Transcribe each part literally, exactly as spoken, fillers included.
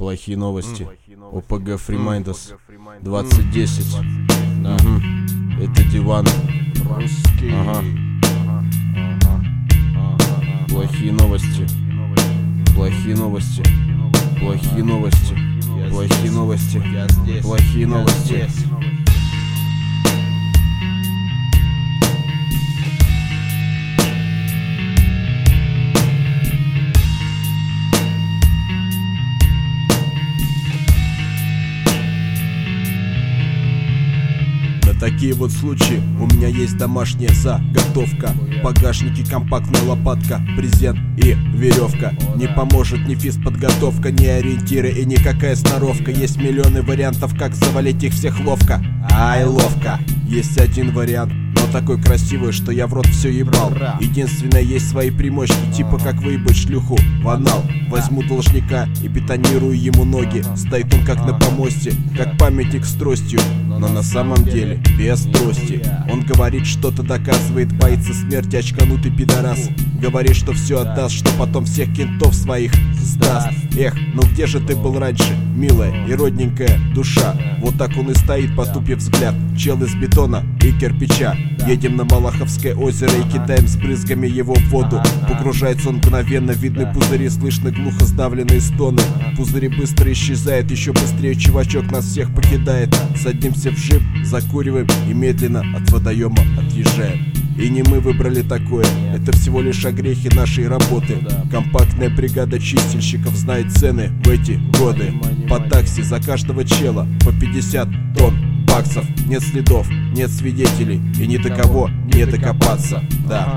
Плохие новости. ОПГ Фримайндас двадцать десять. Да. Угу. Это диван. Русский. Ага. Плохие новости. Плохие новости. Плохие новости. Плохие новости. Плохие новости. Такие вот случаи, у меня есть домашняя заготовка. В багажнике компактная лопатка, презент и веревка. Не поможет ни физподготовка, ни ориентиры и никакая сноровка. Есть миллионы вариантов, как завалить их всех ловко. Ай, ловко. Есть один вариант, но такой красивый, что я в рот все ебал. Единственное, есть свои примочки, типа как выебать шлюху в анал. Возьму должника и бетонирую ему ноги. Стоит он как на помосте, как памятник с тростью, но на самом деле без трости. Он говорит, что-то доказывает, боится смерти, очканутый пидорас. Говорит, что все отдаст, что потом всех кентов своих сдаст. Эх, ну где же ты был раньше, милая и родненькая душа? Вот так он и стоит, потупив взгляд. Чел из бетона и кирпича. Едем на Малаховское озеро и кидаем с брызгами его в воду. Погружается он мгновенно, видны пузыри, слышны глухо сдавленные стоны. Пузыри быстро исчезают, еще быстрее чувачок нас всех покидает. Садимся в джип, закуриваем и медленно от водоема отъезжаем. И не мы выбрали такое, это всего лишь огрехи нашей работы. Компактная бригада чистильщиков знает цены в эти годы. По такси за каждого чела по пятьдесят тонн баксов. Нет следов, нет свидетелей и ни до кого не докопаться. Да.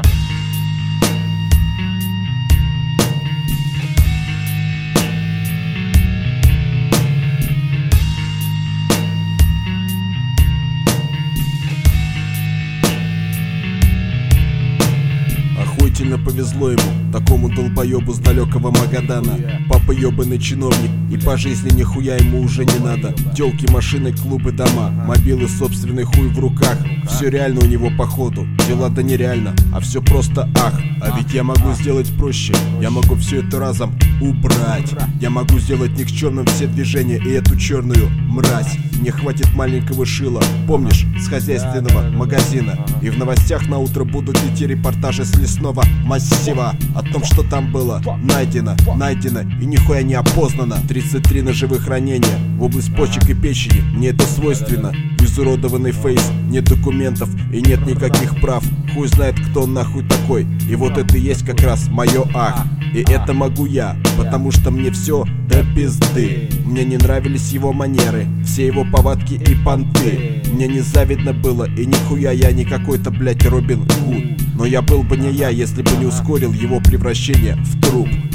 Охуительно повезло ему, такому долбоебу с далекого Магадана. Папа ебаный чиновник, и по жизни нихуя ему уже не надо. Тёлки, машины, клубы, дома, мобилы, собственный хуй в руках. Все реально у него походу, дела да нереально, а все просто ах. А ведь я могу сделать проще, я могу все это разом убрать. Я могу сделать никчемным все движения и эту черную мразь. Мне хватит маленького шила, помнишь, с хозяйственного магазина. И в новостях на утро будут идти репортажи с лесного массива о том, что там было найдено, найдено и нихуя не опознано. Тридцать три ножевых ранения в область почек и печени. Мне это свойственно. Изуродованный фейс, нет документов и нет никаких прав. Хуй знает, кто он нахуй такой. И вот это и есть как раз мое ах. И это могу я, потому что мне все до пизды. Мне не нравились его манеры, все его повадки и понты. Мне не завидно было, и нихуя я не какой-то, блять, Робин Худ. Но я был бы не я, если бы не ускорил его превращение в труп.